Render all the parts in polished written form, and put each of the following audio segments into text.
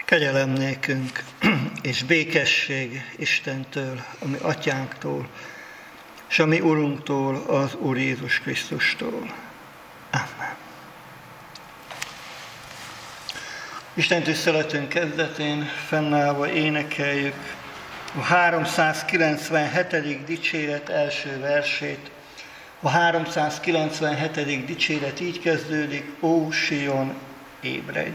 Kegyelem nékünk, és békesség Istentől, a mi atyánktól, és a mi Urunktól, az Úr Jézus Krisztustól. Amen. Isten tiszteletünk kezdetén fennállva énekeljük a 397. dicséret első versét. A 397. dicséret így kezdődik: Ó, Sion, ébredj!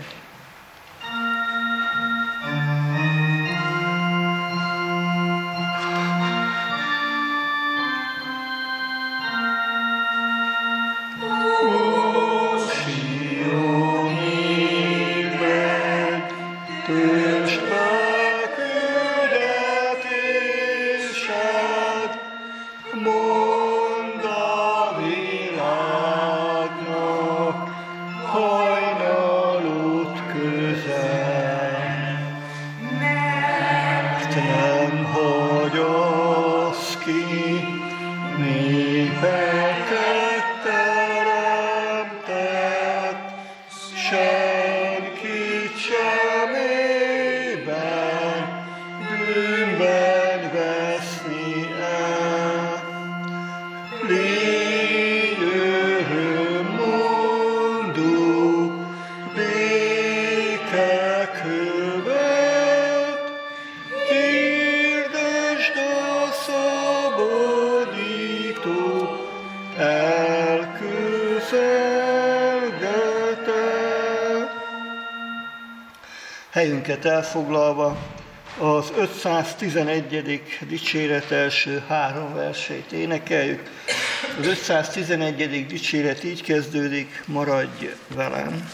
Helyünket elfoglalva az 511. dicséret első 3 versét énekeljük. Az 511. dicséret így kezdődik: Maradj velem!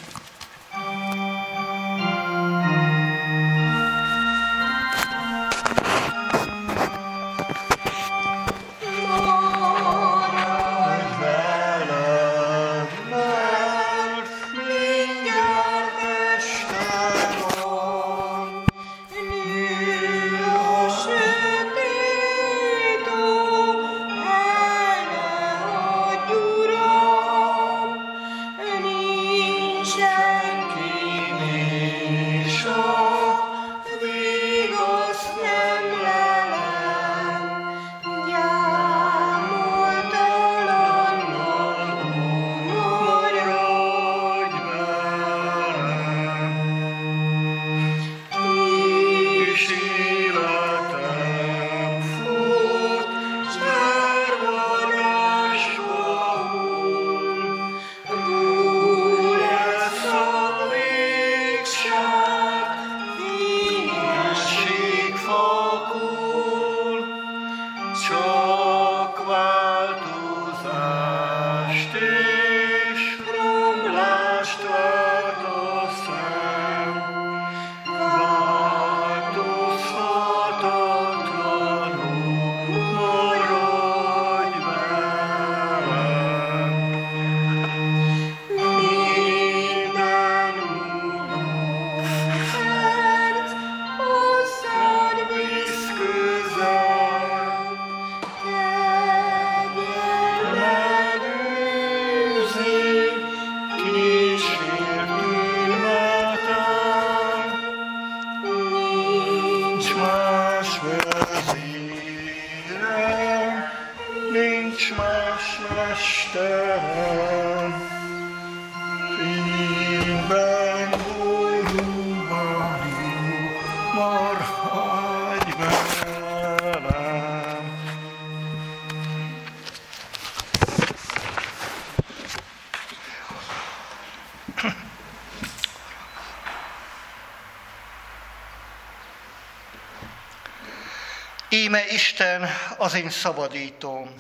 Íme Isten az én szabadítóm,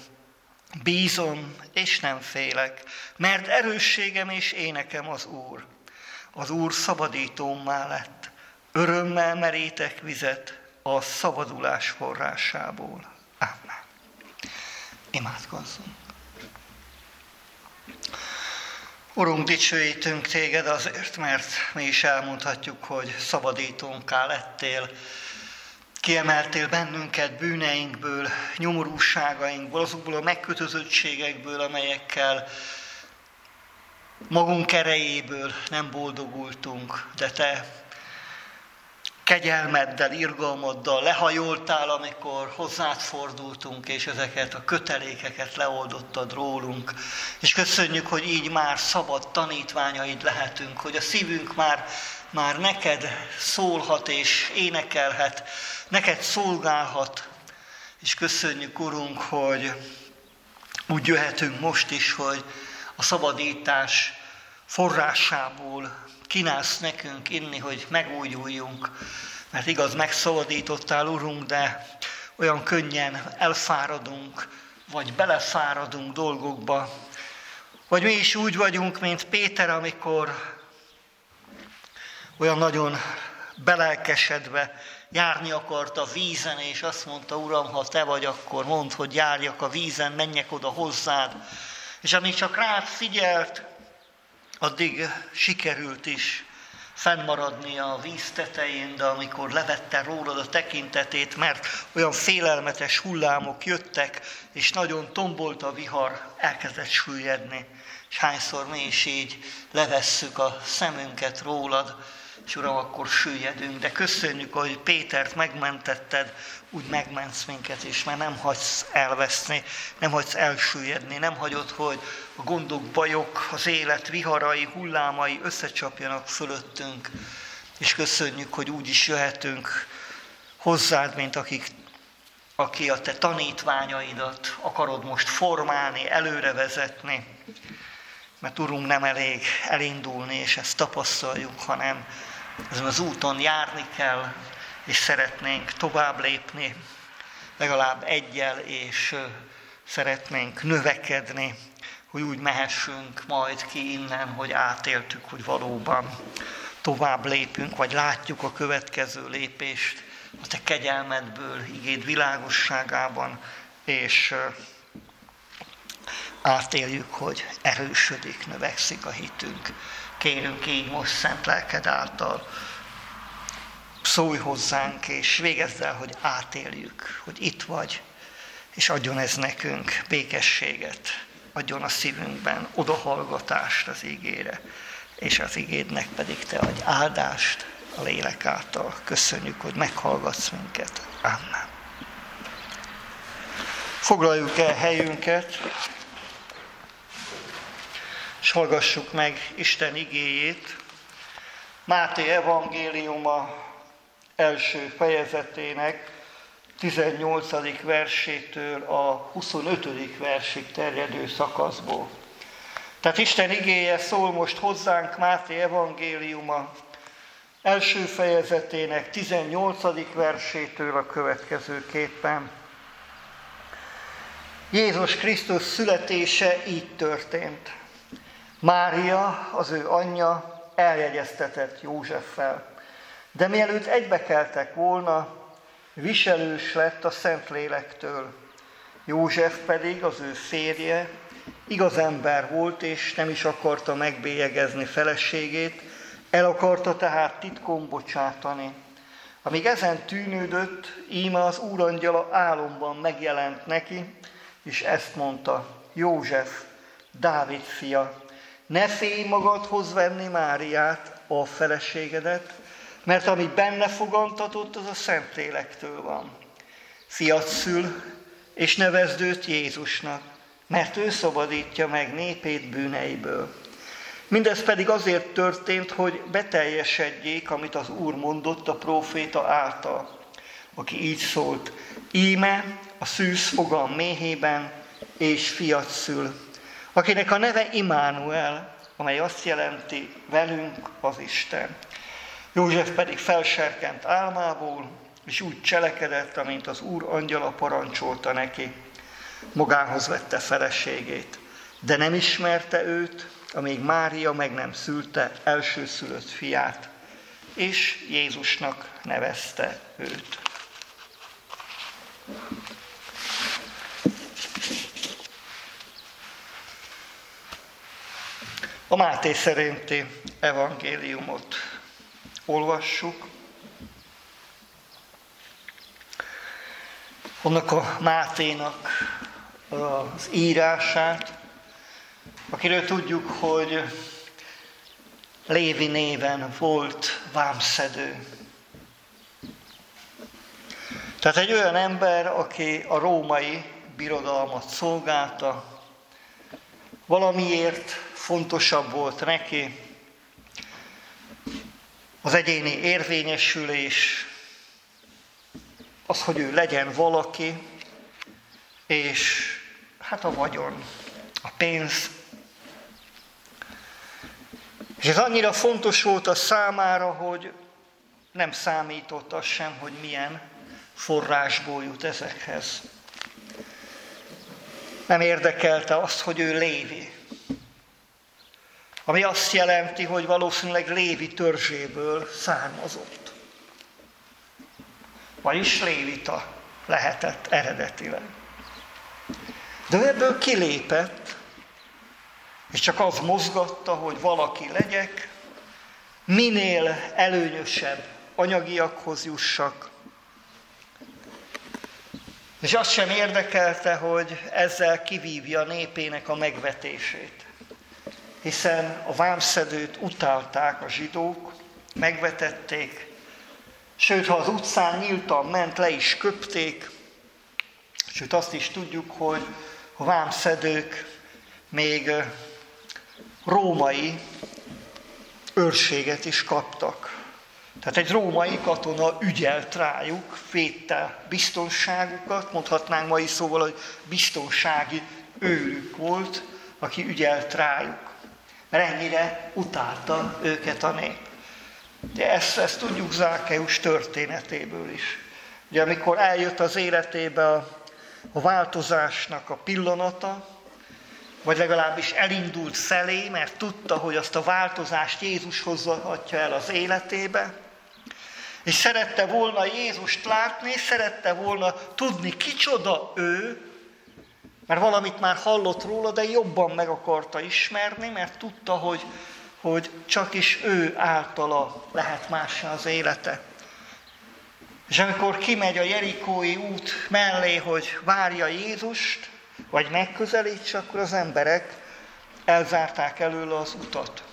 bízom és nem félek, mert erősségem és énekem az Úr. Az Úr szabadítómmá lett, örömmel merítek vizet a szabadulás forrásából. Amen. Imádkozzunk. Urunk, dicsőítünk téged azért, mert mi is elmondhatjuk, hogy szabadítónká lettél. Kiemeltél bennünket bűneinkből, nyomorúságainkból, azokból a megkötözöttségekből, amelyekkel magunk erejéből nem boldogultunk, de te kegyelmeddel, irgalmaddal lehajoltál, amikor hozzád fordultunk, és ezeket a kötelékeket leoldottad rólunk. És köszönjük, hogy így már szabad tanítványaid lehetünk, hogy a szívünk már neked szólhat és énekelhet, neked szolgálhat. És köszönjük, Urunk, hogy úgy jöhetünk most is, hogy a szabadítás forrásából kínálsz nekünk inni, hogy megújuljunk. Mert igaz, megszabadítottál, Urunk, de olyan könnyen elfáradunk, vagy belefáradunk dolgokba. Vagy mi is úgy vagyunk, mint Péter, amikor olyan nagyon belelkesedve járni akart a vízen, és azt mondta, Uram, ha te vagy, akkor mondd, hogy járjak a vízen, menjek oda hozzád. És amíg csak rád figyelt, addig sikerült is fennmaradni a víz tetején, de amikor levette rólad a tekintetét, mert olyan félelmetes hullámok jöttek, és nagyon tombolt a vihar, elkezdett süllyedni. És hányszor mi is így levesszük a szemünket rólad, és Uram, akkor süllyedünk. De köszönjük, hogy Pétert megmentetted, úgy megmentsz minket is, mert nem hagysz elveszni, nem hagysz elsüllyedni, nem hagyod, hogy a gondok, bajok, az élet viharai, hullámai összecsapjanak fölöttünk. És köszönjük, hogy úgy is jöhetünk hozzád, mint aki a te tanítványaidat akarod most formálni, előrevezetni. Mert Urunk, nem elég elindulni, és ezt tapasztaljuk, hanem ezen az úton járni kell, és szeretnénk tovább lépni, legalább egyel, és szeretnénk növekedni, hogy úgy mehessünk majd ki innen, hogy átéltük, hogy valóban tovább lépünk, vagy látjuk a következő lépést a te kegyelmedből, igéd világosságában, és átéljük, hogy erősödik, növekszik a hitünk. Kérünk így most szent lelked által, szólj hozzánk, és végezd el, hogy átéljük, hogy itt vagy, és adjon ez nekünk békességet, adjon a szívünkben odahallgatást az igére, és az igédnek pedig te adj áldást a lélek által. Köszönjük, hogy meghallgatsz minket. Amen. Foglaljuk el helyünket, és hallgassuk meg Isten igéjét. Máté evangéliuma első fejezetének 18. versétől a 25. versig terjedő szakaszból. Tehát Isten igéje szól most hozzánk Máté evangéliuma első fejezetének 18. versétől a következőképpen. Jézus Krisztus születése így történt. Mária, az ő anyja, eljegyeztetett Józseffel, de mielőtt egybekeltek volna, viselős lett a Szentlélektől. József pedig, az ő férje, igaz ember volt, és nem is akarta megbélyegezni feleségét, el akarta tehát titkon bocsátani. Amíg ezen tűnődött, íme az úrangyala álomban megjelent neki, és ezt mondta: József, Dávid fia, ne félj magadhoz venni Máriát, a feleségedet, mert ami benne fogantatott, az a Szentlélektől van. Fiat szül, és nevezd őt Jézusnak, mert ő szabadítja meg népét bűneiből. Mindez pedig azért történt, hogy beteljesedjék, amit az Úr mondott a próféta által, aki így szólt: íme a szűz fogan méhében, és fiat szül, akinek a neve Immanuel, amely azt jelenti, velünk az Isten. József pedig felserkent álmából, és úgy cselekedett, amint az Úr angyala parancsolta neki. Magához vette feleségét, de nem ismerte őt, amíg Mária meg nem szülte elsőszülött fiát, és Jézusnak nevezte őt. A Máté szerinti evangéliumot olvassuk. Annak a Máténak az írását, akiről tudjuk, hogy Lévi néven volt vámszedő. Tehát egy olyan ember, aki a római birodalmat szolgálta, valamiért fontosabb volt neki az egyéni érvényesülés, az, hogy ő legyen valaki, és hát a vagyon, a pénz. És ez annyira fontos volt a számára, hogy nem számított az sem, hogy milyen forrásból jut ezekhez. Nem érdekelte azt, hogy ő Lévi. Ami azt jelenti, hogy valószínűleg Lévi törzséből származott. Vagyis lévita lehetett eredetileg. De ebből kilépett, és csak az mozgatta, hogy valaki legyek, minél előnyösebb anyagiakhoz jussak. És azt sem érdekelte, hogy ezzel kivívja népének a megvetését. Hiszen a vámszedőt utálták a zsidók, megvetették, sőt, ha az utcán nyíltan ment, le is köpték, sőt azt is tudjuk, hogy a vámszedők még római őrséget is kaptak. Tehát egy római katona ügyelt rájuk, védte biztonságukat, mondhatnánk mai szóval, hogy biztonsági őrük volt, aki ügyelt rájuk. Mert ennyire utálta őket a nép. De ezt tudjuk Zákkeus történetéből is. Ugye amikor eljött az életébe a változásnak a pillanata, vagy legalábbis elindult felé, mert tudta, hogy azt a változást Jézus hozhatja el az életébe, és szerette volna Jézust látni, szerette volna tudni, kicsoda ő, mert valamit már hallott róla, de jobban meg akarta ismerni, mert tudta, hogy csak is ő általa lehet mássá az élete. És amikor kimegy a jerikói út mellé, hogy várja Jézust, vagy megközelítse, akkor az emberek elzárták előle az utat.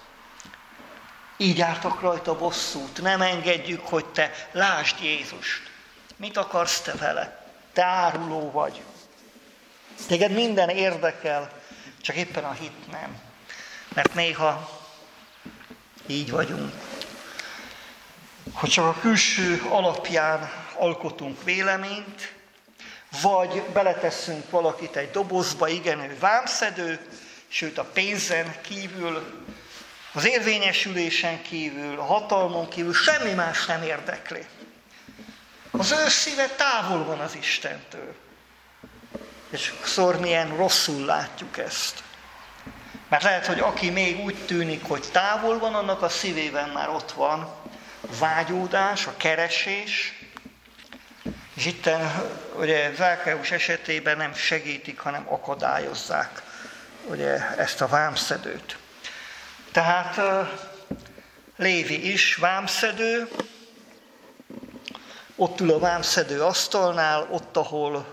Így álltak rajta bosszút, nem engedjük, hogy te lásd Jézust. Mit akarsz te vele? Te áruló vagy. Téged minden érdekel, csak éppen a hit nem. Mert néha így vagyunk. Hogy csak a külső alapján alkotunk véleményt, vagy beletesszünk valakit egy dobozba, igen, ő vámszedő, sőt a pénzen kívül, az érvényesülésen kívül, a hatalmon kívül semmi más nem érdekli. Az ő szíve távol van az Istentől. És sokszor milyen rosszul látjuk ezt. Mert lehet, hogy aki még úgy tűnik, hogy távol van, annak a szívében már ott van a vágyódás, a keresés. És itten ugye Zákkeus esetében nem segítik, hanem akadályozzák ugye, ezt a vámszedőt. Tehát Lévi is vámszedő, ott ül a vámszedő asztalnál, ott, ahol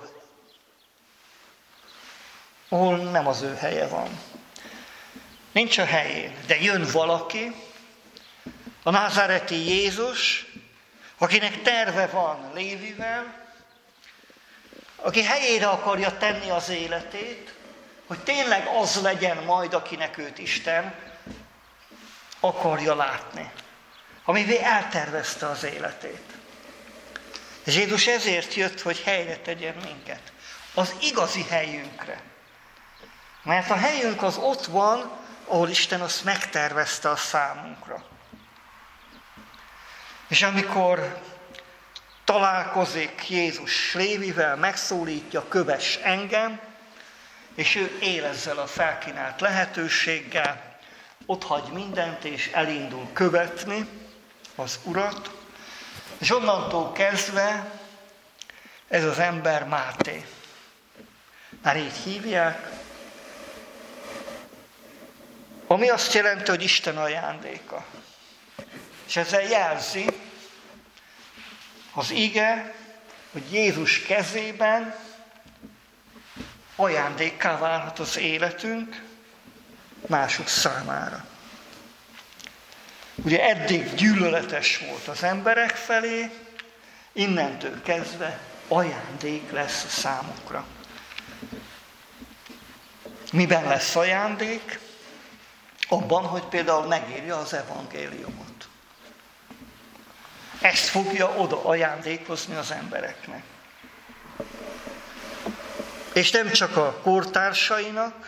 nem az ő helye van. Nincs a helyén, de jön valaki, a názáreti Jézus, akinek terve van Lévivel, aki helyére akarja tenni az életét, hogy tényleg az legyen majd, akinek őt Isten akarja látni, amivé eltervezte az életét. És Jézus ezért jött, hogy helyre tegyen minket, az igazi helyünkre. Mert a helyünk az ott van, ahol Isten azt megtervezte a számunkra. És amikor találkozik Jézus Lévivel, megszólítja, kövess engem, és ő él ezzel a felkínált lehetőséggel, ott hagy mindent, és elindul követni az Urat, és onnantól kezdve ez az ember Máté. Már így hívják, ami azt jelenti, hogy Isten ajándéka. És ezzel jelzi az ige, hogy Jézus kezében ajándékká válhat az életünk mások számára. Ugye eddig gyűlöletes volt az emberek felé, innentől kezdve ajándék lesz számukra. Miben lesz ajándék? Abban, hogy például megírja az evangéliumot. Ezt fogja oda ajándékozni az embereknek. És nem csak a kortársainak,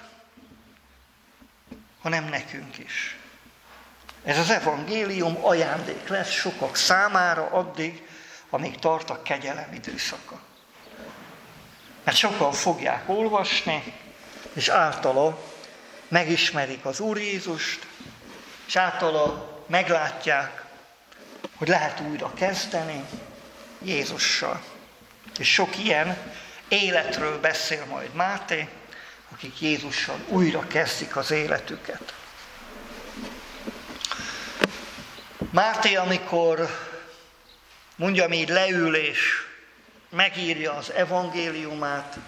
hanem nekünk is. Ez az evangélium ajándék lesz sokak számára addig, amíg tart a kegyelem időszaka. Mert sokan fogják olvasni, és általa megismerik az Úr Jézust, és általa meglátják, hogy lehet újra kezdeni Jézussal. És sok ilyen életről beszél majd Máté, akik Jézussal újra kezdik az életüket. Máté, amikor mondjam így leül és megírja az evangéliumát,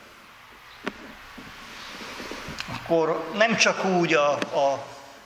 akkor nem csak úgy a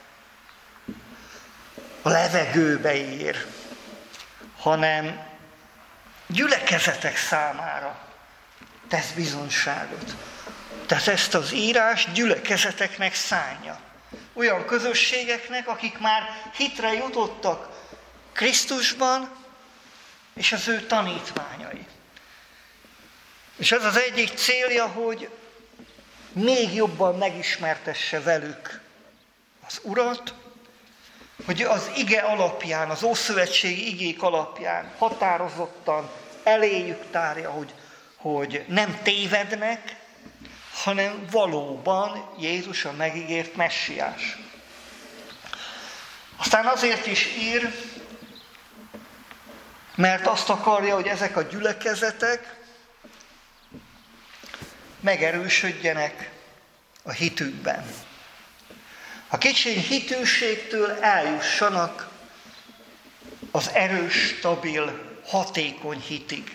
levegőbe ír, hanem gyülekezetek számára tesz bizonyságot. Tehát ezt az írást gyülekezeteknek szánja. Olyan közösségeknek, akik már hitre jutottak Krisztusban, és az ő tanítványai. És ez az egyik célja, hogy még jobban megismertesse velük az Urat, hogy az ige alapján, az ószövetségi igék alapján határozottan eléjük tárja, hogy nem tévednek, hanem valóban Jézus a megígért messiás. Aztán azért is ír, mert azt akarja, hogy ezek a gyülekezetek megerősödjenek a hitükben. A kicsi hitűségtől eljussanak az erős, stabil, hatékony hitig.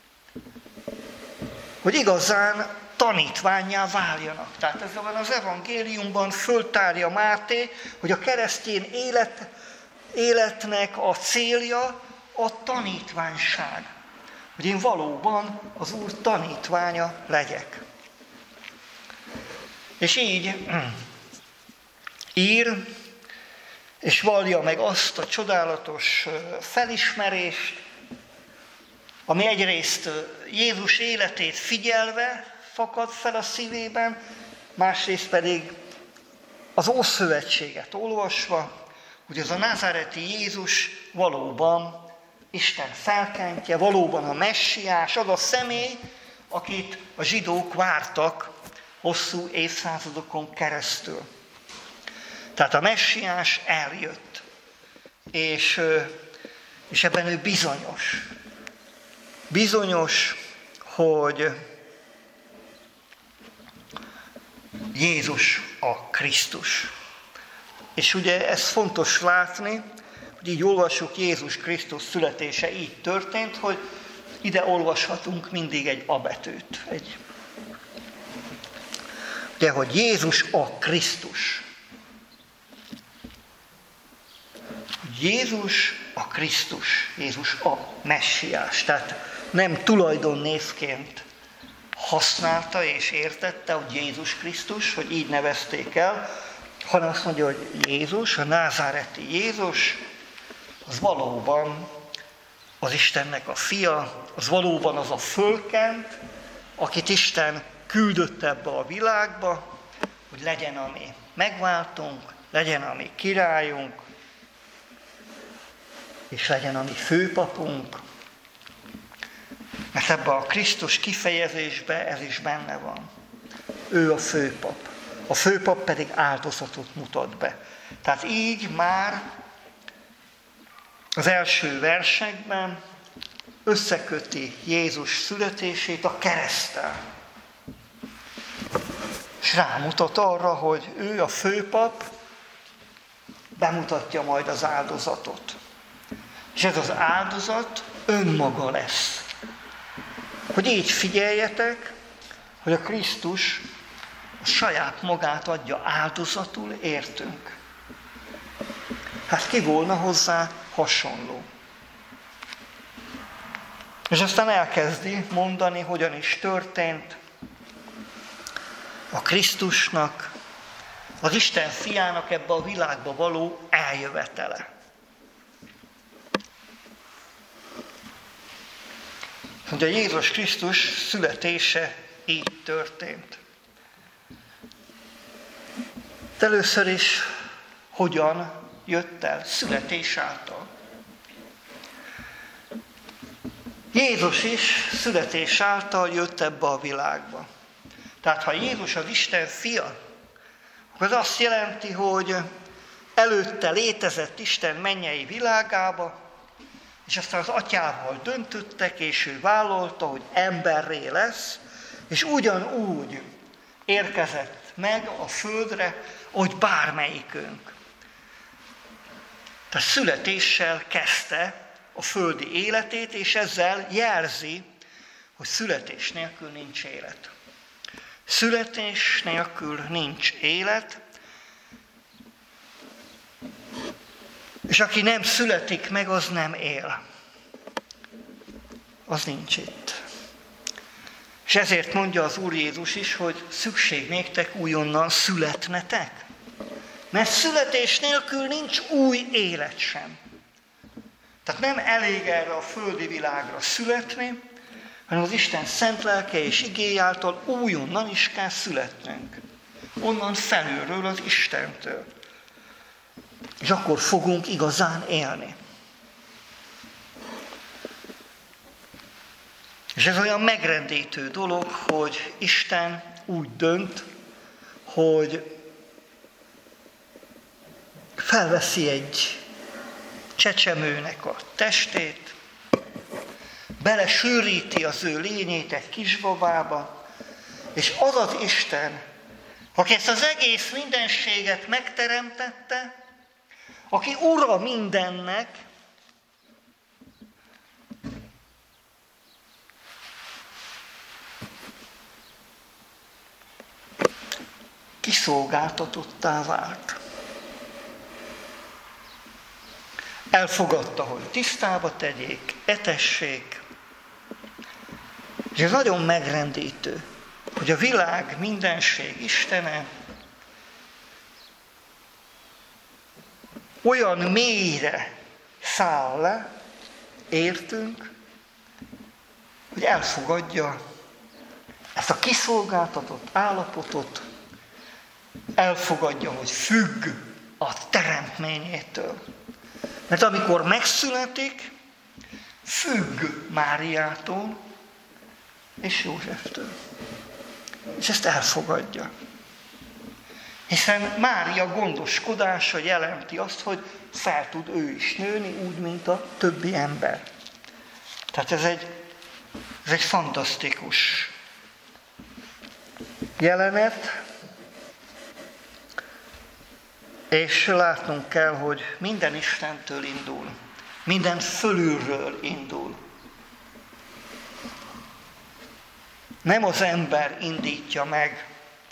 Hogy igazán tanítvánnyá váljanak. Tehát ezzel az evangéliumban föltárja Máté, hogy a keresztény életnek a célja a tanítványság. Hogy én valóban az Úr tanítványa legyek. És így ír, és vallja meg azt a csodálatos felismerést, ami egyrészt Jézus életét figyelve fakad fel a szívében, másrészt pedig az Ószövetséget olvasva, hogy az a názáreti Jézus valóban Isten felkentje, valóban a messiás, az a személy, akit a zsidók vártak hosszú évszázadokon keresztül. Tehát a messiás eljött, és ebben ő bizonyos. Bizonyos, hogy Jézus a Krisztus. És ugye ez fontos látni, hogy így olvassuk, Jézus Krisztus születése így történt, hogy ide olvashatunk mindig egy A betűt. Ugye, hogy Jézus a Krisztus. Jézus a Krisztus, Jézus a messiás. Tehát nem tulajdonnévként használta és értette, hogy Jézus Krisztus, hogy így nevezték el, hanem azt mondja, hogy Jézus, a názáreti Jézus, az valóban az Istennek a fia, az valóban az a fölkent, akit Isten küldött ebbe a világba, hogy legyen a mi megváltunk, legyen a mi királyunk, és legyen a mi főpapunk, mert ebben a Krisztus kifejezésben ez is benne van. Ő a főpap. A főpap pedig áldozatot mutat be. Tehát így már az első versekben összeköti Jézus születését a kereszttel. És rámutat arra, hogy ő a főpap bemutatja majd az áldozatot. És ez az áldozat önmaga lesz. Hogy így figyeljetek, hogy a Krisztus a saját magát adja áldozatul értünk. Hát ki volna hozzá hasonló? És aztán elkezdi mondani, hogyan is történt a Krisztusnak, az Isten fiának ebbe a világba való eljövetele. Ugye Jézus Krisztus születése így történt. De először is hogyan jött el? Születés által. Jézus is születés által jött ebbe a világba. Tehát ha Jézus az Isten fia, akkor az azt jelenti, hogy előtte létezett Isten mennyei világába, és aztán az atyával döntöttek, és ő vállalta, hogy emberré lesz, és ugyanúgy érkezett meg a földre, hogy bármelyikünk. Tehát születéssel kezdte a földi életét, és ezzel jelzi, hogy születés nélkül nincs élet. Születés nélkül nincs élet, és aki nem születik meg, az nem él. Az nincs itt. És ezért mondja az Úr Jézus is, hogy szükség néktek újonnan születnetek. Mert születés nélkül nincs új élet sem. Tehát nem elég erre a földi világra születni, hanem az Isten szent lelke és igéje által újonnan is kell születnünk. Onnan felülről az Istentől. És akkor fogunk igazán élni. És ez olyan megrendítő dolog, hogy Isten úgy dönt, hogy felveszi egy csecsemőnek a testét, belesűríti az ő lényét egy kisbabába, és az az Isten, aki ezt az egész mindenséget megteremtette, aki ura mindennek, kiszolgáltatottá vált. Elfogadta, hogy tisztába tegyék, etessék. És ez nagyon megrendítő, hogy a világ mindenség Istene olyan mélyre száll le, értünk, hogy elfogadja ezt a kiszolgáltatott állapotot, elfogadja, hogy függ a teremtményétől. Mert amikor megszületik, függ Máriától és Józseftől. És ezt elfogadja. Hiszen Mária gondoskodása jelenti azt, hogy fel tud ő is nőni, úgy, mint a többi ember. Tehát ez egy fantasztikus jelenet, és látnunk kell, hogy minden Istentől indul, minden fölülről indul. Nem az ember indítja meg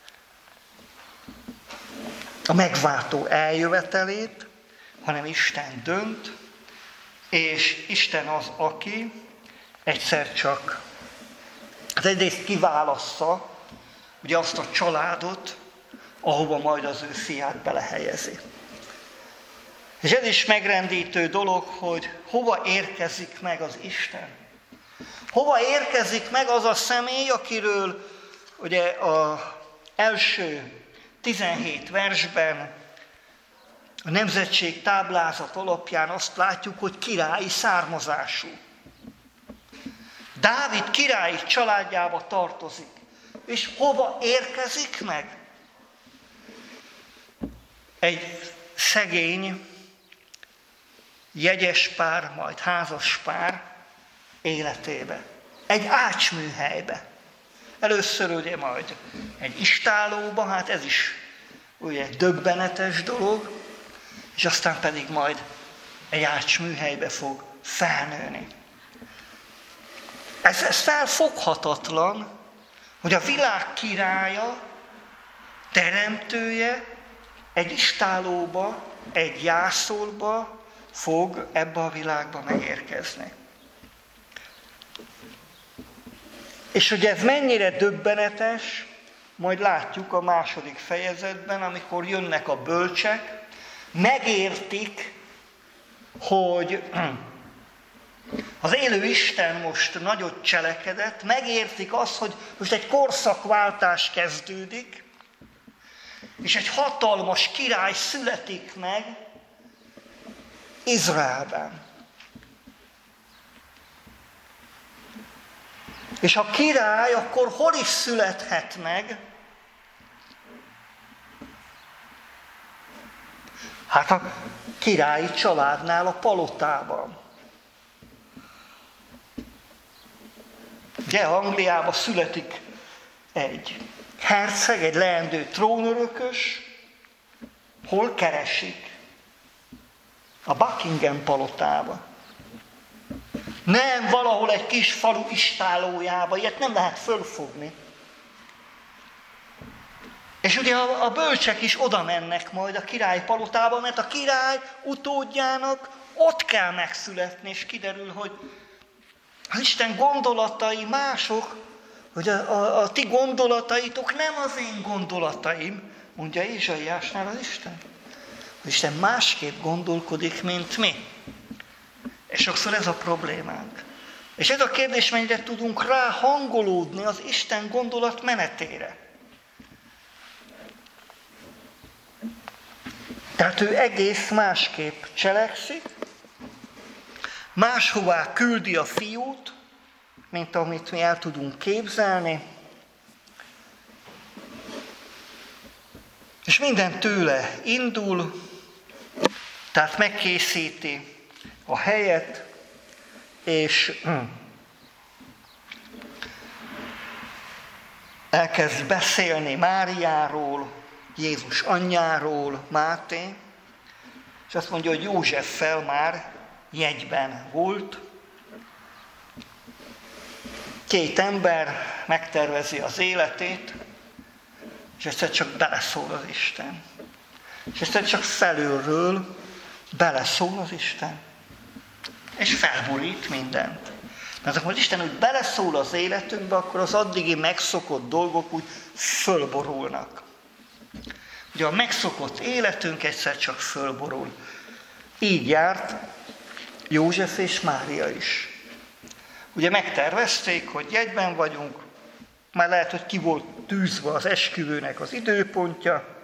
a megváltó eljövetelét, hanem Isten dönt, és Isten az, aki egyszer csak, hát egyrészt kiválassza ugye azt a családot, ahova majd az ő fiát belehelyezi. És ez is megrendítő dolog, hogy hova érkezik meg az Isten. Hova érkezik meg az a személy, akiről ugye az első 17 versben a nemzetség táblázat alapján azt látjuk, hogy királyi származású. Dávid királyi családjába tartozik. És hova érkezik meg? Egy szegény, jegyes pár, majd házas pár életébe. Egy ácsműhelybe. Először ugye majd egy istállóba, hát ez is ugye döbbenetes dolog, és aztán pedig majd egy ácsműhelybe fog felnőni. Ez felfoghatatlan, hogy a világ királya, teremtője egy istállóba, egy jászolba fog ebbe a világba megérkezni. És hogy ez mennyire döbbenetes, majd látjuk a második fejezetben, amikor jönnek a bölcsek, megértik, hogy az élő Isten most nagyot cselekedett, megértik azt, hogy most egy korszakváltás kezdődik, és egy hatalmas király születik meg Izraelben. És ha király, akkor hol is születhet meg? Hát a királyi családnál, a palotában. Ugye Angliában születik egy herceg, egy leendő trónörökös, hol keresik? A Buckingham palotában. Nem valahol egy kis falu istállójába, ilyet nem lehet fölfogni. És ugye a bölcsek is oda mennek majd a király palotába, mert a király utódjának ott kell megszületni, és kiderül, hogy az Isten gondolatai mások, hogy a ti gondolataitok nem az én gondolataim, mondja Ézsaiásnál az Isten. Az Isten másképp gondolkodik, mint mi. És sokszor ez a problémánk. És ez a kérdés, mennyire tudunk rá hangolódni az Isten gondolat menetére. Tehát ő egész másképp cselekszik, máshová küldi a fiút, mint amit mi el tudunk képzelni, és minden tőle indul, tehát megkészíti a helyet, és elkezd beszélni Máriáról, Jézus anyjáról, Máté, és azt mondja, hogy Józseffel már jegyben volt. Két ember megtervezi az életét, és egyszer csak beleszól az Isten. És egyszer csak felülről beleszól az Isten. És felborít mindent. Mert akkor az Isten úgy beleszól az életünkbe, akkor az addigi megszokott dolgok úgy fölborulnak. Ugye a megszokott életünk egyszer csak fölborul. Így járt József és Mária is. Ugye megtervezték, hogy jegyben vagyunk, már lehet, hogy ki volt tűzve az esküvőnek az időpontja,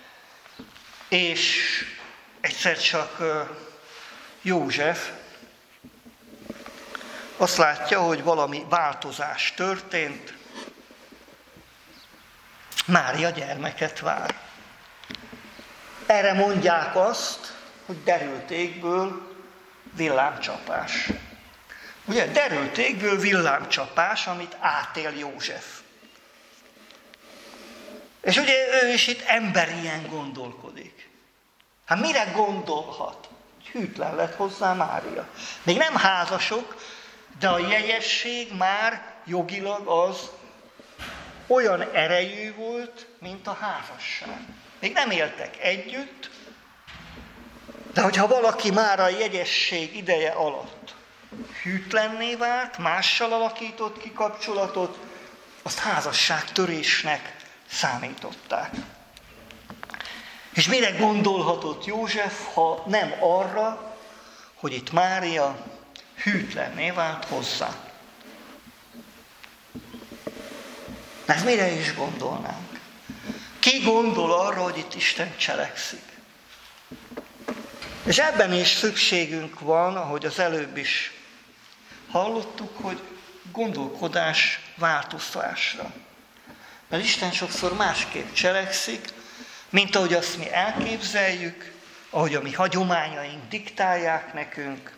és egyszer csak József azt látja, hogy valami változás történt, Mária gyermeket vár. Erre mondják azt, hogy derült égből villámcsapás. Ugye derült égből villámcsapás, amit átél József. És ugye ő is itt emberien gondolkodik. Hát mire gondolhat? Hűtlen lett hozzá Mária. Még nem házasok, de a jegyesség már jogilag az olyan erejű volt, mint a házasság. Még nem éltek együtt, de hogyha valaki már a jegyesség ideje alatt hűtlenné vált, mással alakított ki kapcsolatot, azt házasságtörésnek számították. És mire gondolhatott József, ha nem arra, hogy itt Mária hűtlenné vált hozzá? Mert mire is gondolnánk? Ki gondol arra, hogy itt Isten cselekszik? És ebben is szükségünk van, ahogy az előbb is hallottuk, hogy gondolkodás változásra. Mert Isten sokszor másképp cselekszik, mint ahogy azt mi elképzeljük, ahogy a mi hagyományaink diktálják nekünk.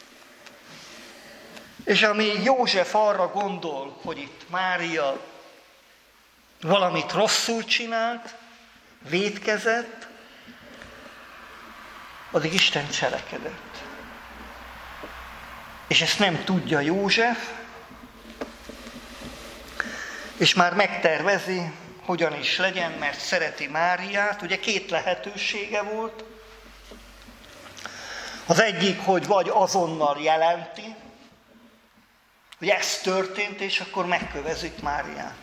És ami József arra gondol, hogy itt Mária valamit rosszul csinált, vétkezett, addig Isten cselekedett. És ezt nem tudja József, és már megtervezi, hogyan is legyen, mert szereti Máriát. Ugye két lehetősége volt. Az egyik, hogy vagy azonnal jelenti, hogy ez történt, és akkor megkövezik Máriát.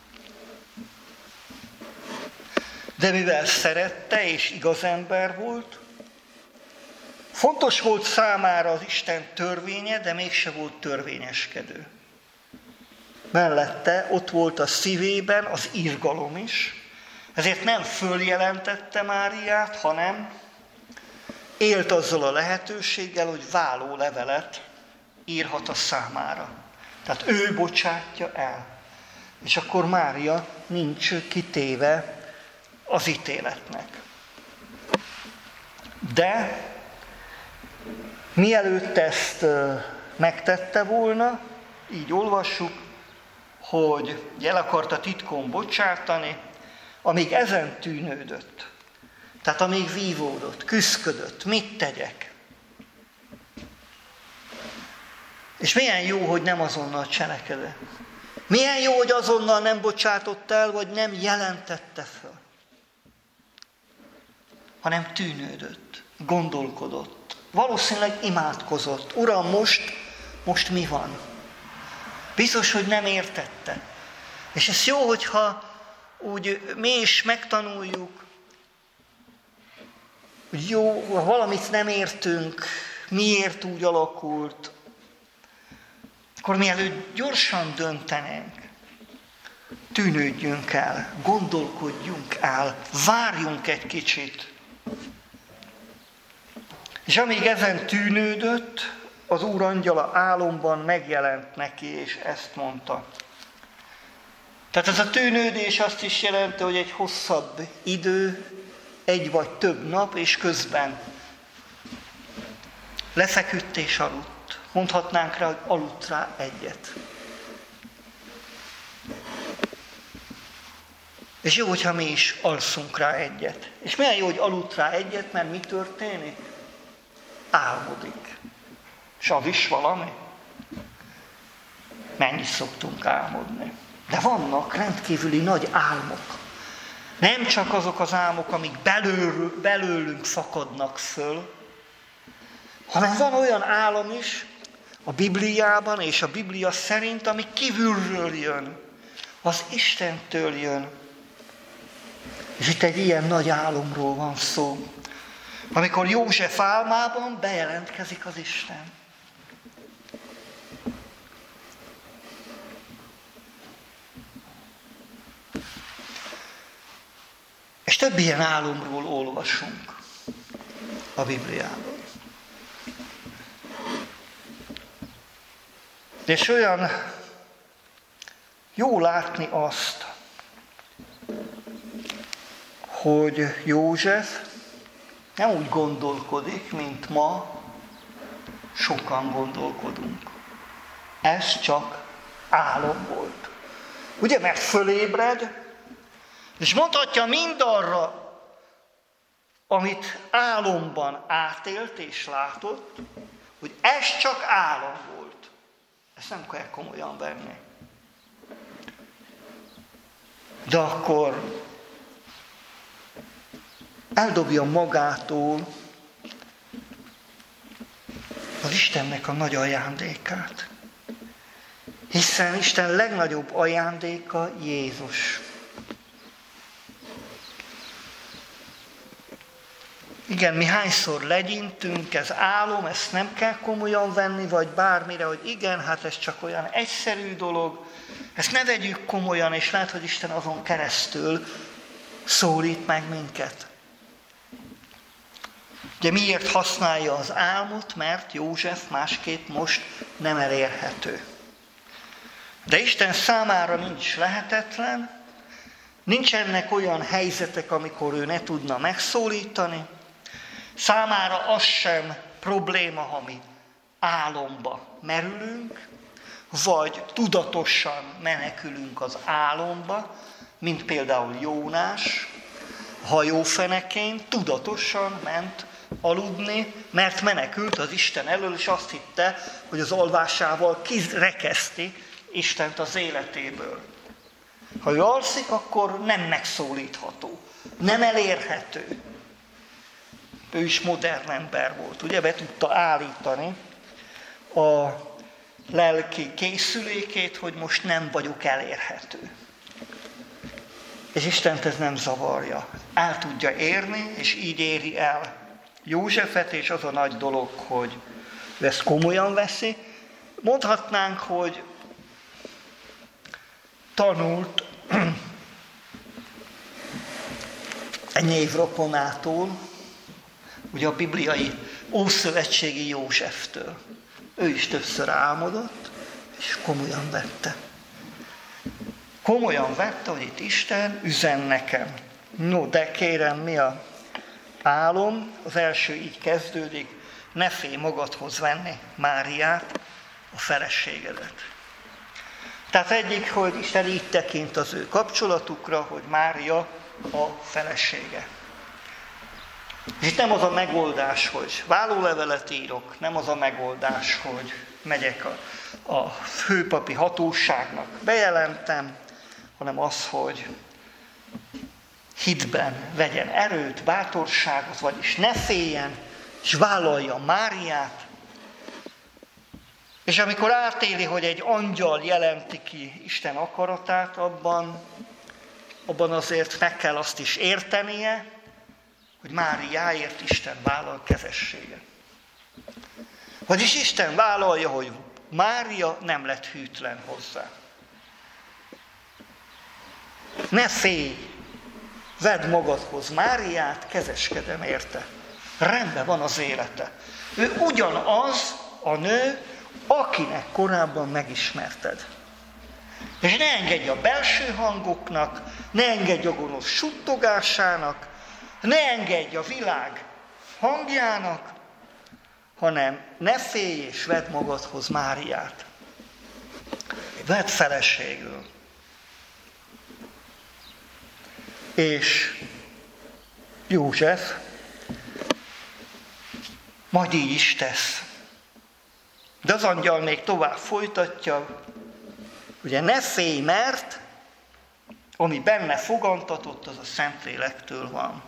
De mivel szerette, és igaz ember volt, fontos volt számára az Isten törvénye, de mégse volt törvényeskedő. Mellette ott volt a szívében az irgalom is, ezért nem följelentette Máriát, hanem élt azzal a lehetőséggel, hogy vállólevelet írhat a számára. Tehát ő bocsátja el. És akkor Mária nincs kitéve az ítéletnek. De mielőtt ezt megtette volna, így olvassuk, hogy el akarta titkon bocsátani, amíg ezen tűnődött. Tehát amíg vívódott, küszködött, mit tegyek? És milyen jó, hogy nem azonnal cselekedett. Milyen jó, hogy azonnal nem bocsátott el, vagy nem jelentette föl. Hanem tűnődött, gondolkodott. Valószínűleg imádkozott. Uram, most mi van? Biztos, hogy nem értette. És ez jó, hogyha úgy mi is megtanuljuk, hogy jó, ha valamit nem értünk, miért úgy alakult, akkor mielőtt gyorsan döntenénk, tűnődjünk el, gondolkodjunk el, várjunk egy kicsit. És amíg ezen tűnődött, az Úr angyala álomban megjelent neki, és ezt mondta. Tehát ez a tűnődés azt is jelenti, hogy egy hosszabb idő, egy vagy több nap, és közben lefeküdt és aludt. Mondhatnánk rá, hogy aludt rá egyet. És jó, hogyha mi is alszunk rá egyet. És milyen jó, hogy aludt rá egyet, mert mi történik? Álmodik. És az is valami. Mennyit szoktunk álmodni. De vannak rendkívüli nagy álmok. Nem csak azok az álmok, amik belőlünk fakadnak föl, hanem van olyan álom is a Bibliában és a Biblia szerint, ami kívülről jön, az Istentől jön. És itt egy ilyen nagy álomról van szó, amikor József álmában bejelentkezik az Isten. És több ilyen álomról olvasunk a Bibliában. És olyan jó látni azt, hogy József nem úgy gondolkodik, mint ma sokan gondolkodunk. Ez csak álom volt. Ugye, mert fölébred, és mondhatja mindarra, amit álomban átélt és látott, hogy ez csak álom volt. Ezt nem kell komolyan venni. De akkor eldobja magától az Istennek a nagy ajándékát. Hiszen Isten legnagyobb ajándéka Jézus. Igen, mi hányszor legyintünk, ez álom, ezt nem kell komolyan venni, vagy bármire, hogy igen, hát ez csak olyan egyszerű dolog, ezt ne vegyük komolyan, és lehet, hogy Isten azon keresztül szólít meg minket. Ugye miért használja az álmot? Mert József másképp most nem elérhető. De Isten számára nincs lehetetlen, nincsenek olyan helyzetek, amikor ő ne tudna megszólítani, számára az sem probléma, ha mi álomba merülünk, vagy tudatosan menekülünk az álomba, mint például Jónás, hajófenekén tudatosan ment aludni, mert menekült az Isten elől, és azt hitte, hogy az alvásával kirekeszti Istent az életéből. Ha ő alszik, akkor nem megszólítható, nem elérhető. Ő is modern ember volt, ugye be tudta állítani a lelki készülékét, hogy most nem vagyok elérhető. És Istent ez nem zavarja. El tudja érni, és így éri el Józsefet, és az a nagy dolog, hogy ő ezt komolyan veszi. Mondhatnánk, hogy tanult egy névrokonától, ugye a bibliai ószövetségi Józseftől. Ő is többször álmodott, és komolyan vette. Komolyan vette, hogy itt Isten üzen nekem. No, de kérem, mi a álom? Az első így kezdődik. Ne félj magadhoz venni Máriát, a feleségedet. Tehát egyik, hogy Isten így tekint az ő kapcsolatukra, hogy Mária a felesége. És itt nem az a megoldás, hogy vállólevelet írok, nem az a megoldás, hogy megyek a főpapi hatóságnak, bejelentem, hanem az, hogy hitben vegyen erőt, bátorságot, vagyis ne féljen, és vállalja Máriát. És amikor átéli, hogy egy angyal jelenti ki Isten akaratát, abban azért meg kell azt is értenie, hogy Máriáért Isten vállal kezességet. Vagyis Isten vállalja, hogy Mária nem lett hűtlen hozzá. Ne félj, vedd magadhoz Máriát, kezeskedem érte. Rendben van az élete. Ő ugyanaz a nő, akinek korábban megismerted. És ne engedj a belső hangoknak, ne engedj a gonosz suttogásának, ne engedj a világ hangjának, hanem ne félj és vedd magadhoz Máriát. Vedd feleségül. És József majd így is tesz. De az angyal még tovább folytatja, ugye ne félj, mert ami benne fogantatott, az a Szentlélektől van.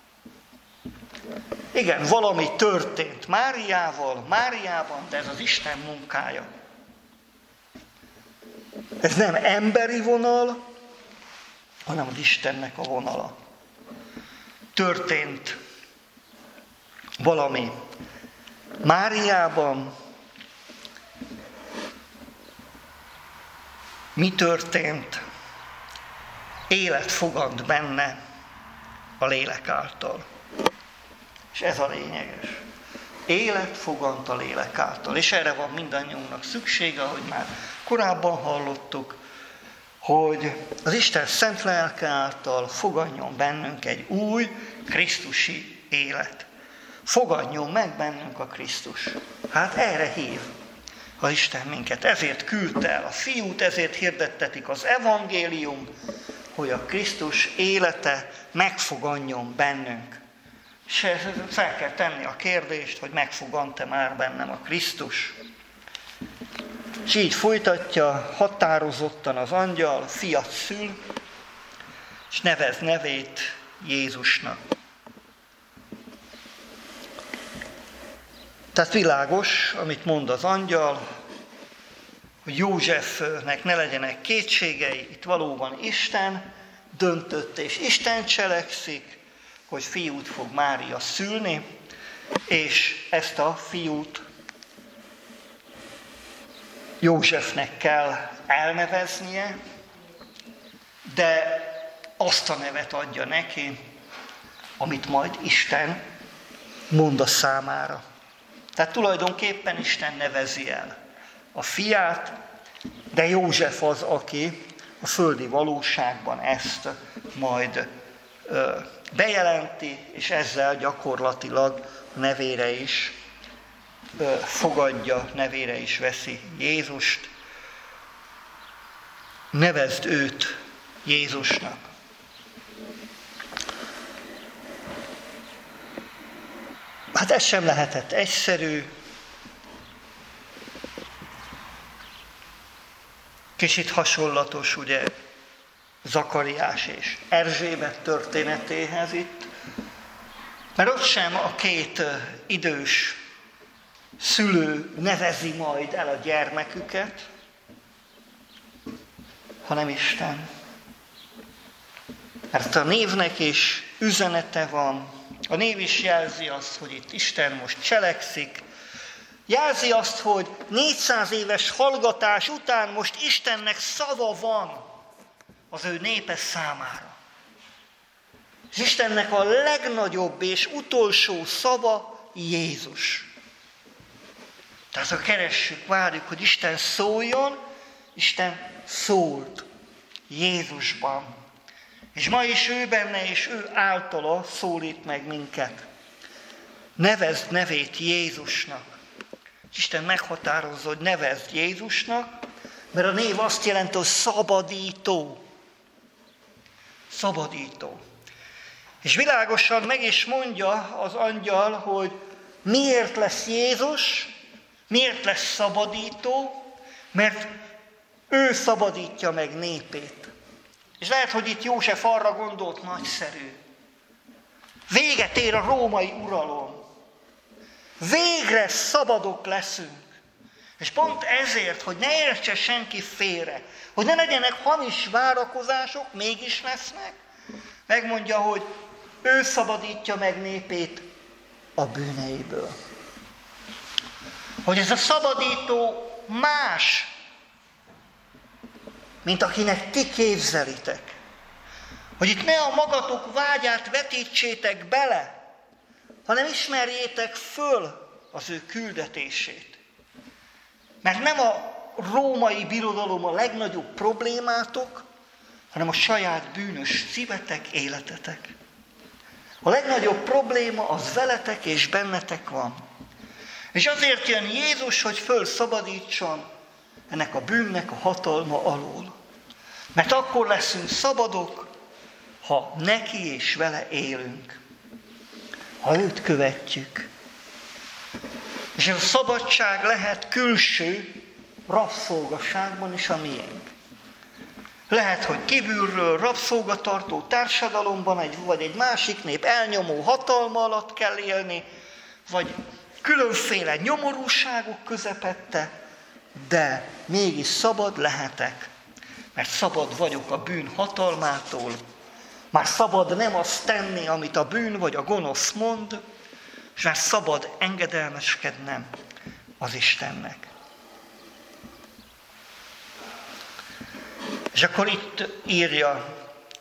Igen, valami történt Máriában, de ez az Isten munkája. Ez nem emberi vonal, hanem az Istennek a vonala. Történt valami Máriában. Mi történt? Élet fogant benne a lélek által. És ez a lényeges. Élet fogant a lélek által. És erre van mindannyiunknak szüksége, ahogy már korábban hallottuk, hogy az Isten szent lelke által fogadjon bennünk egy új krisztusi élet. Fogadjon meg bennünk a Krisztus. Hát erre hív az Isten minket. Ezért küldte el a Fiút, ezért hirdettetik az evangélium, hogy a Krisztus élete megfoganjon bennünk. És fel kell tenni a kérdést, hogy megfogant-e már bennem a Krisztus. És így folytatja határozottan az angyal, fiat szül, és nevez nevét Jézusnak. Tehát világos, amit mond az angyal, hogy Józsefnek ne legyenek kétségei, itt valóban Isten döntött, és Isten cselekszik, hogy fiút fog Mária szülni, és ezt a fiút Józsefnek kell elneveznie, de azt a nevet adja neki, amit majd Isten mond a számára. Tehát tulajdonképpen Isten nevezi el a fiát, de József az, aki a földi valóságban ezt majd bejelenti, és ezzel gyakorlatilag a nevére is fogadja, nevére is veszi Jézust. Nevezd őt Jézusnak. Hát ez sem lehetett egyszerű. Kicsit hasonlatos, ugye, Zakariás és Erzsébet történetéhez itt, mert ott sem a két idős szülő nevezi majd el a gyermeküket, hanem Isten. Mert a névnek is üzenete van. A név is jelzi azt, hogy itt Isten most cselekszik. Jelzi azt, hogy 400 éves hallgatás után most Istennek szava van az ő népe számára. És Istennek a legnagyobb és utolsó szava Jézus. Tehát ha keressük, várjuk, hogy Isten szóljon, Isten szólt Jézusban. És ma is ő benne, és ő általa szólít meg minket. Nevezd nevét Jézusnak. Isten meghatározza, hogy nevezd Jézusnak, mert a név azt jelenti, hogy szabadító. Szabadító. És világosan meg is mondja az angyal, hogy miért lesz Jézus, miért lesz szabadító, mert ő szabadítja meg népét. És lehet, hogy itt József arra gondolt, nagyszerű. Véget ér a római uralom. Végre szabadok leszünk. És pont ezért, hogy ne értse senki félre, hogy ne legyenek hamis várakozások, mégis lesznek, megmondja, hogy ő szabadítja meg népét a bűneiből. Hogy ez a szabadító más, mint akinek ti képzelitek. Hogy itt ne a magatok vágyát vetítsétek bele, hanem ismerjétek föl az ő küldetését. Mert nem a római birodalom a legnagyobb problémátok, hanem a saját bűnös szívetek, életetek. A legnagyobb probléma az veletek és bennetek van. És azért jön Jézus, hogy fölszabadítson ennek a bűnnek a hatalma alól. Mert akkor leszünk szabadok, ha neki és vele élünk. Ha őt követjük. És ez a szabadság lehet külső rabszolgaságban is a miénk. Lehet, hogy kívülről rabszolgatartó társadalomban vagy egy másik nép elnyomó hatalma alatt kell élni, vagy különféle nyomorúságok közepette, de mégis szabad lehetek, mert szabad vagyok a bűn hatalmától, már szabad nem azt tenni, amit a bűn vagy a gonosz mond, és már szabad engedelmeskednem az Istennek. És akkor itt írja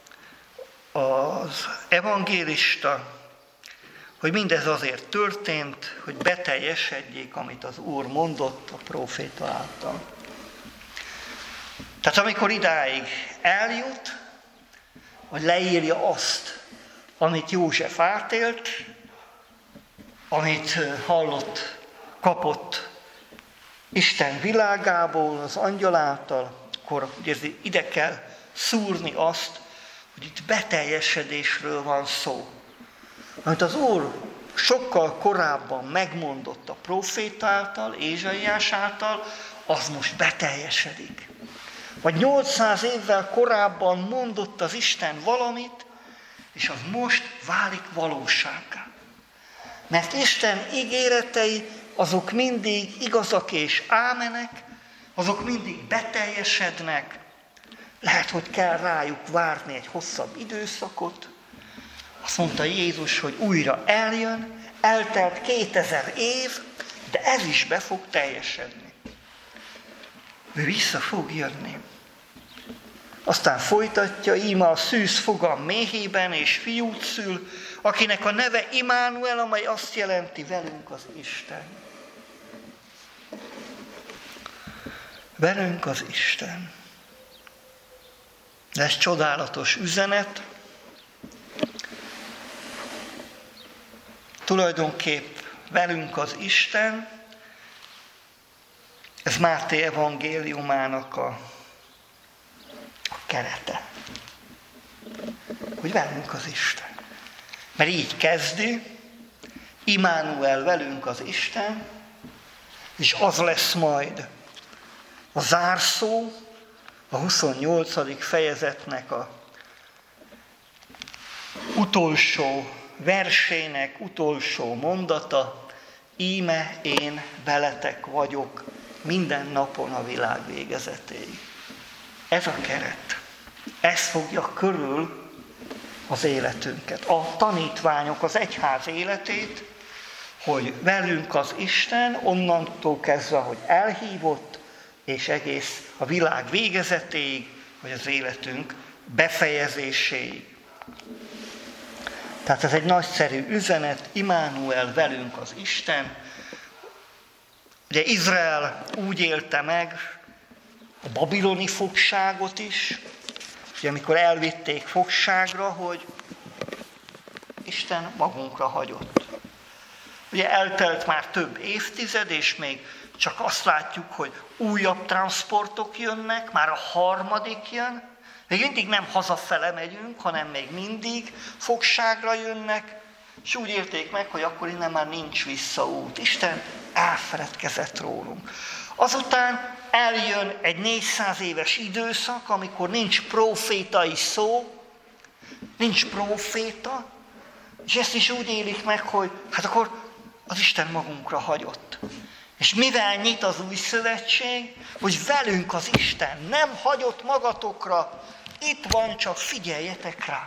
az evangélista, hogy mindez azért történt, hogy beteljesedjék, amit az Úr mondott a próféta által. Tehát amikor idáig eljut, hogy leírja azt, amit József átélt, amit hallott, kapott Isten világából, az angyal által, akkor ide kell szúrni azt, hogy itt beteljesedésről van szó. Amit az Úr sokkal korábban megmondott a próféta által, Ézsaiás által, az most beteljesedik. Vagy 800 évvel korábban mondott az Isten valamit, és az most válik valósággá. Mert Isten ígéretei azok mindig igazak és ámenek, azok mindig beteljesednek. Lehet, hogy kell rájuk várni egy hosszabb időszakot. Azt mondta Jézus, hogy újra eljön, eltelt 2000 év, de ez is be fog teljesedni. Ő vissza fog jönni. Aztán folytatja, íme a szűz fogam méhében és fiút szül, akinek a neve Immanuel, amely azt jelenti velünk az Isten. Velünk az Isten. De ez csodálatos üzenet. Tulajdonképp velünk az Isten, ez Máté evangéliumának a kerete. Hogy velünk az Isten. Mert így kezdi, Immanuel, velünk az Isten, és az lesz majd a zárszó, a 28. fejezetnek a utolsó versének utolsó mondata, íme én veletek vagyok minden napon a világ végezetéig. Ez a keret. Ez fogja körül az életünket. A tanítványok, az egyház életét, hogy velünk az Isten onnantól kezdve, hogy elhívott, és egész a világ végezetéig, vagy az életünk befejezéséig. Tehát ez egy nagyszerű üzenet, Immanuel, velünk az Isten. Ugye Izrael úgy élte meg a babiloni fogságot is, ugye amikor elvitték fogságra, hogy Isten magunkra hagyott. Ugye eltelt már több évtized, és még csak azt látjuk, hogy újabb transportok jönnek, már a harmadik jön, még mindig nem hazafele megyünk, hanem még mindig fogságra jönnek, és úgy érték meg, hogy akkor innen már nincs visszaút. Isten elfeledkezett rólunk. Azután eljön egy 400 éves időszak, amikor nincs profétai szó, nincs proféta, és ezt is úgy élik meg, hogy hát akkor az Isten magunkra hagyott. És mivel nyit az új szövetség, hogy velünk az Isten nem hagyott magatokra, itt van, csak figyeljetek rá.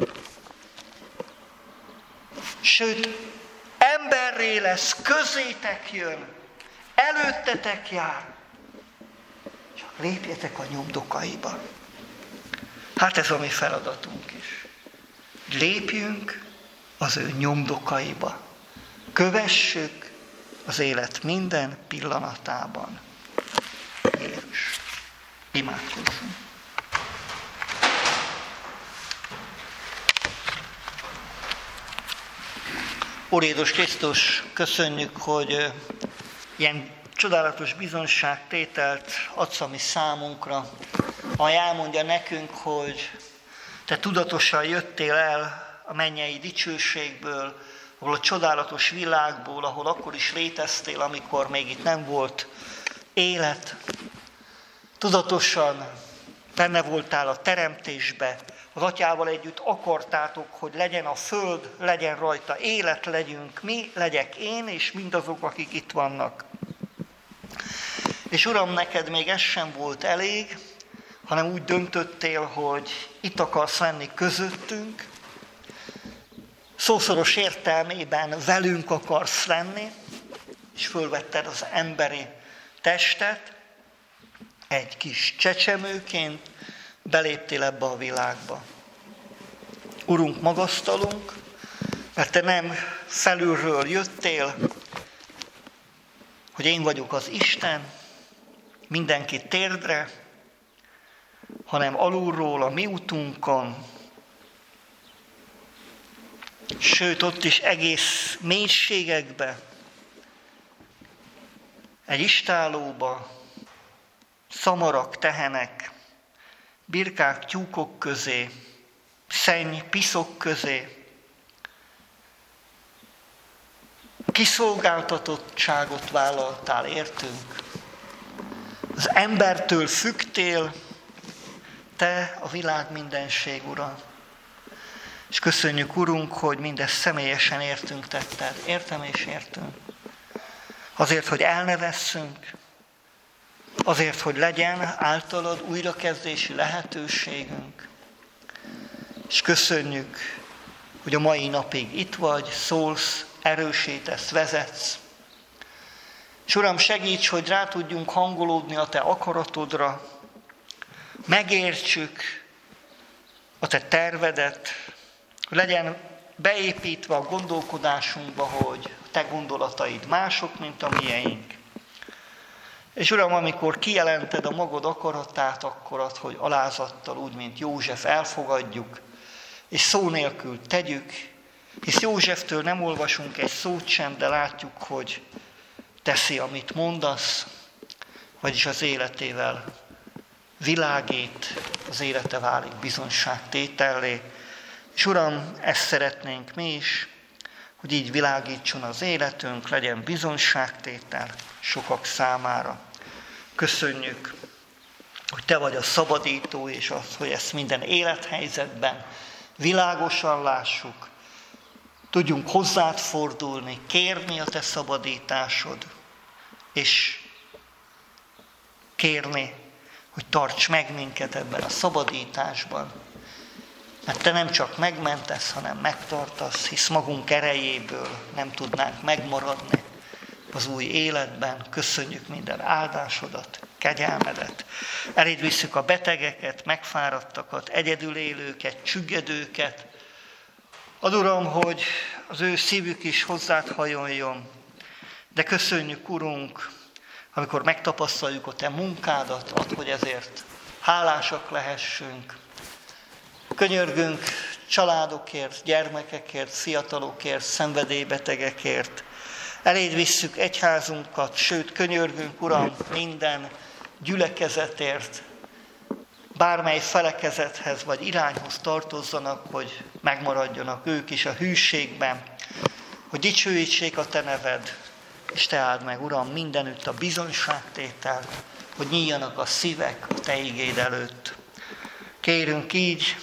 Sőt, emberré lesz, közétek jön, előttetek jár, csak lépjetek a nyomdokaiba. Hát ez a mi feladatunk is. Lépjünk az ő nyomdokaiba. Kövessük az élet minden pillanatában. Jézus. Imádkozzunk. Úr Jézus Krisztus, köszönjük, hogy ilyen csodálatos bizonságtételt adsz a mi számunkra, amely elmondja nekünk, hogy te tudatosan jöttél el a mennyei dicsőségből, ahol a csodálatos világból, ahol akkor is léteztél, amikor még itt nem volt élet. Tudatosan benne voltál a teremtésbe, az Atyával együtt akartátok, hogy legyen a föld, legyen rajta élet, legyünk mi, legyek én, és mindazok, akik itt vannak. És Uram, neked még ez sem volt elég, hanem úgy döntöttél, hogy itt akarsz lenni közöttünk, szószoros értelmében velünk akarsz lenni, és fölvetted az emberi testet, egy kis csecsemőként beléptél ebbe a világba. Urunk, magasztalunk, mert te nem felülről jöttél, hogy én vagyok az Isten, mindenki térdre, hanem alulról a mi utunkon, sőt ott is egész mélységekbe, egy istállóba, szamarak, tehenek, birkák, tyúkok közé, szenny, piszok közé, kiszolgáltatottságot vállaltál értünk. Az embertől függtél, te a világ mindenség ura. És köszönjük, Urunk, hogy mindezt személyesen értünk tetted. Értem és értünk. Azért, hogy elnevesszünk, azért, hogy legyen általad újrakezdési lehetőségünk. És köszönjük, hogy a mai napig itt vagy, szólsz, erősítesz, vezetsz. És Uram, segíts, hogy rá tudjunk hangolódni a te akaratodra, megértsük a te tervedet, hogy legyen beépítve a gondolkodásunkba, hogy a te gondolataid mások, mint a miénk. És Uram, amikor kijelented a magad akaratát, akkor ad, hogy alázattal, úgy, mint József, elfogadjuk, és szó nélkül tegyük, hisz Józseftől nem olvasunk egy szót sem, de látjuk, hogy teszi, amit mondasz, vagyis az életével világít, az élete válik bizonságtétellé. És Uram, ezt szeretnénk mi is, hogy így világítson az életünk, legyen bizonságtétel sokak számára. Köszönjük, hogy te vagy a szabadító, és az, hogy ezt minden élethelyzetben világosan lássuk. tudjunk hozzád fordulni, kérni a te szabadításod, és kérni, hogy tarts meg minket ebben a szabadításban. Mert te nem csak megmentesz, hanem megtartasz, hisz magunk erejéből nem tudnánk megmaradni az új életben. Köszönjük minden áldásodat, kegyelmedet. Eléd visszük a betegeket, megfáradtakat, egyedül élőket, csüggedőket. Add, Uram, hogy az ő szívük is hozzád hajoljon. De köszönjük, Urunk, amikor megtapasztaljuk a te munkádat, add, hogy ezért hálásak lehessünk. Könyörgünk családokért, gyermekekért, fiatalokért, szenvedélybetegekért. Eléd visszük egyházunkat, sőt, könyörgünk, Uram, minden gyülekezetért, bármely felekezethez vagy irányhoz tartozzanak, hogy megmaradjanak ők is a hűségben, hogy dicsőítsék a te neved, és te áld meg, Uram, mindenütt a bizonyságtételt, hogy nyíljanak a szívek a te igéd előtt. Kérünk így,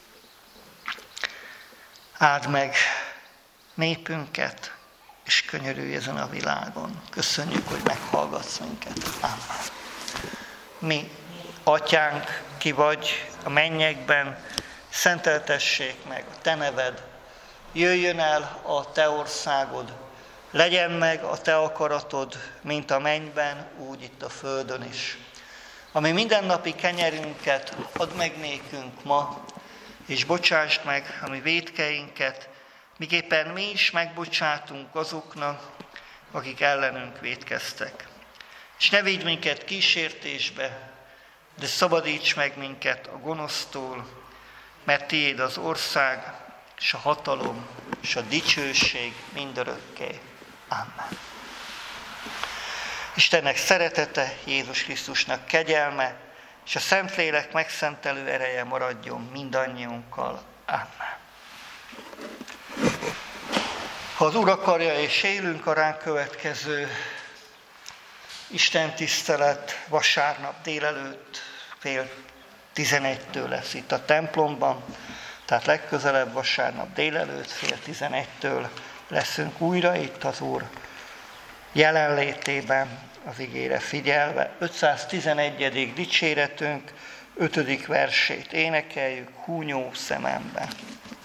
áld meg népünket, és könyörülj ezen a világon. Köszönjük, hogy meghallgatsz minket. Amen. Mi, Atyánk, ki vagy a mennyekben, szenteltessék meg a te neved, jöjjön el a te országod, legyen meg a te akaratod, mint a mennyben, úgy itt a földön is. Ami mindennapi kenyerünket add meg nékünk ma, és bocsásd meg a mi vétkeinket, miképpen mi is megbocsátunk azoknak, akik ellenünk vétkeztek. És ne vigy minket kísértésbe, de szabadíts meg minket a gonosztól, mert tiéd az ország, és a hatalom, és a dicsőség mindörökké. Amen. Istennek szeretete, Jézus Krisztusnak kegyelme, és a Szentlélek megszentelő ereje maradjon mindannyiunkkal. Amen. Ha az Úr akarja, és élünk, a ránk következő Isten tisztelet vasárnap délelőtt 10:30 lesz itt a templomban, tehát legközelebb vasárnap délelőtt 10:30 leszünk újra itt az Úr jelenlétében, az igére figyelve. 511. dicséretünk 5. versét énekeljük, Húnyó szemembe.